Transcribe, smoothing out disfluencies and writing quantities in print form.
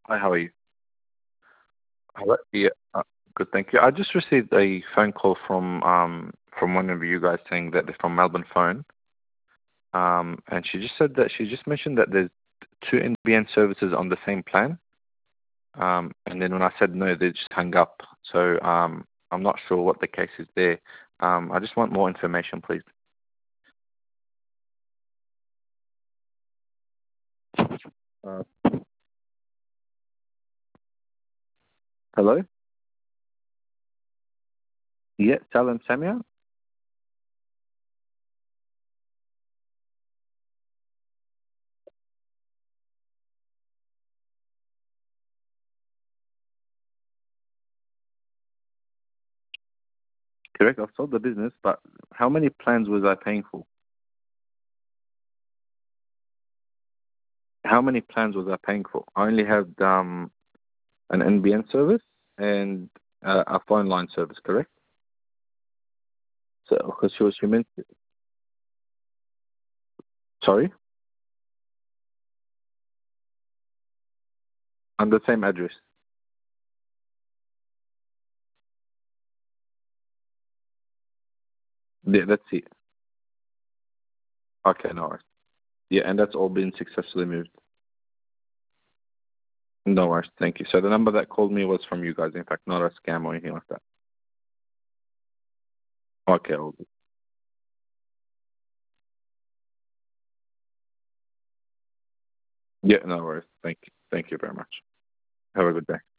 Hi, how are you? Hello? Yeah, good, thank you. I just received a phone call from one of you guys saying that they're from Melbourne Phone. And she just mentioned that there's two NBN services on the same plan. And then when I said no, they just hung up. So I'm not sure what the case is there. I just want more information, please. Uh, Hello? Yeah, Salam Samia? Correct, I've sold the business, but how many plans was I paying for? How many plans was I paying for? I only had an NBN service and a phone line service, correct? So, because she meant, sorry, on the same address. Yeah, that's it. Okay, no worries. Yeah, and that's all been successfully moved. No worries, thank you. So the number that called me was from you guys, in fact, not a scam or anything like that. Okay, all good. Yeah, no worries. Thank you. Thank you very much. Have a good day.